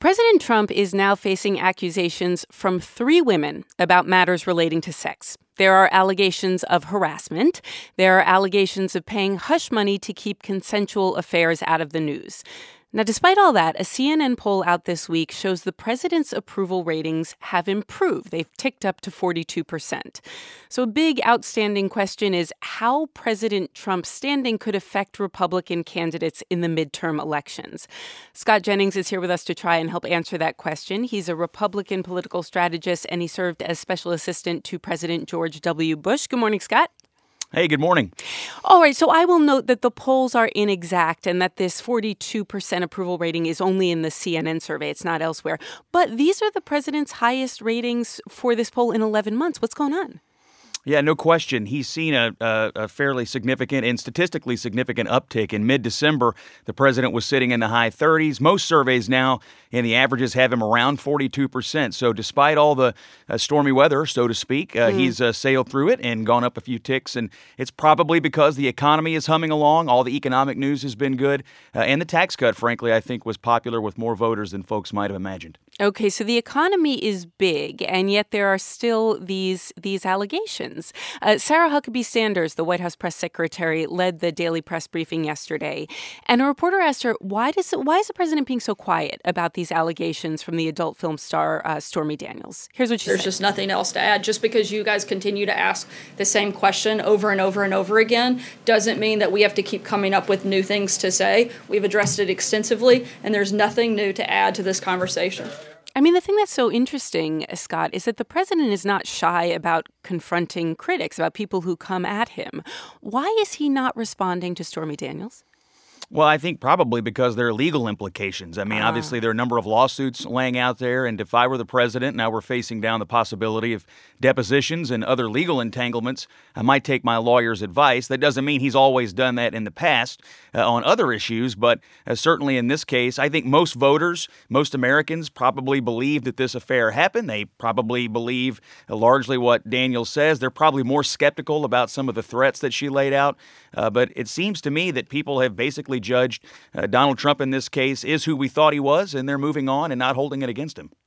President Trump is now facing accusations from 3 women about matters relating to sex. There are allegations of harassment. There are allegations of paying hush money to keep consensual affairs out of the news. Now, despite all that, a CNN poll out this week shows the president's approval ratings have improved. They've ticked up to 42%. So a big outstanding question is how President Trump's standing could affect Republican candidates in the midterm elections. Scott Jennings is here with us to try and help answer that question. He's a Republican political strategist, and he served as special assistant to President George W. Bush. Good morning, Scott. Hey, good morning. All right, so I will note that the polls are inexact and that this 42% approval rating is only in the CNN survey. It's not elsewhere. But these are the president's highest ratings for this poll in 11 months. What's going on? Yeah, no question. He's seen a fairly significant and statistically significant uptick. In mid-December, the president was sitting in the high 30s. Most surveys now and the averages have him around 42%. So despite all the stormy weather, so to speak, he's sailed through it and gone up a few ticks. And it's probably because the economy is humming along. All the economic news has been good. And the tax cut, frankly, I think was popular with more voters than folks might have imagined. Okay, so the economy is big, and yet there are still these allegations. Sarah Huckabee Sanders, the White House press secretary, led the daily press briefing yesterday, and a reporter asked her, why is the president being so quiet about these allegations from the adult film star Stormy Daniels? Here's what she said. There's just nothing else to add. Just because you guys continue to ask the same question over and over and over again doesn't mean that we have to keep coming up with new things to say. We've addressed it extensively, and there's nothing new to add to this conversation. I mean, the thing that's so interesting, Scott, is that the president is not shy about confronting critics, about people who come at him. Why is he not responding to Stormy Daniels? Well, I think probably because there are legal implications. I mean, obviously, there are a number of lawsuits laying out there. And if I were the president, now we're facing down the possibility of depositions and other legal entanglements, I might take my lawyer's advice. That doesn't mean he's always done that in the past on other issues. But certainly in this case, I think most voters, most Americans probably believe that this affair happened. They probably believe largely what Daniels says. They're probably more skeptical about some of the threats that she laid out. But it seems to me that people have basically judged Donald Trump in this case is who we thought he was, and they're moving on and not holding it against him.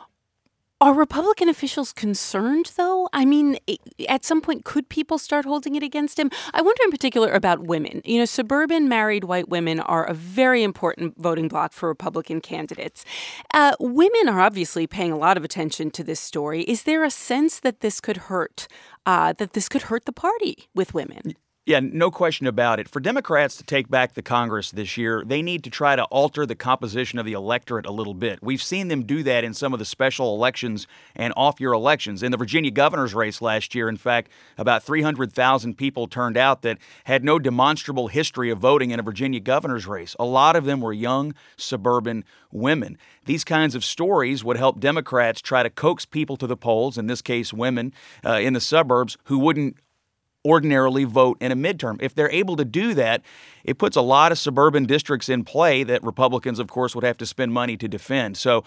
Are Republican officials concerned, though? I mean, at some point, could people start holding it against him? I wonder in particular about women. You know, suburban married white women are a very important voting bloc for Republican candidates. Women are obviously paying a lot of attention to this story. Is there a sense that this could hurt the party with women? Yeah, no question about it. For Democrats to take back the Congress this year, they need to try to alter the composition of the electorate a little bit. We've seen them do that in some of the special elections and off-year elections. In the Virginia governor's race last year, in fact, about 300,000 people turned out that had no demonstrable history of voting in a Virginia governor's race. A lot of them were young, suburban women. These kinds of stories would help Democrats try to coax people to the polls, in this case women, in the suburbs who wouldn't ordinarily vote in a midterm. If they're able to do that, it puts a lot of suburban districts in play that Republicans, of course, would have to spend money to defend. So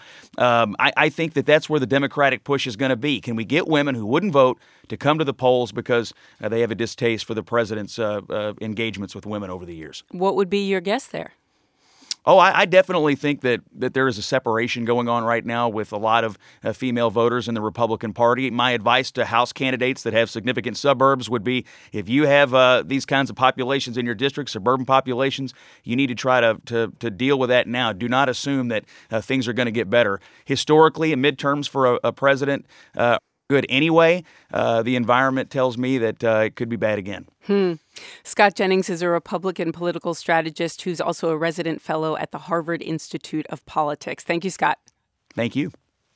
I think that that's where the Democratic push is going to be. Can we get women who wouldn't vote to come to the polls because they have a distaste for the president's engagements with women over the years? What would be your guess there? Oh, I definitely think that there is a separation going on right now with a lot of female voters in the Republican Party. My advice to House candidates that have significant suburbs would be if you have these kinds of populations in your district, suburban populations, you need to try to deal with that now. Do not assume that things are going to get better. Historically, midterms for a president good anyway. The environment tells me that it could be bad again. Scott Jennings is a Republican political strategist who's also a resident fellow at the Harvard Institute of Politics. Thank you, Scott. Thank you.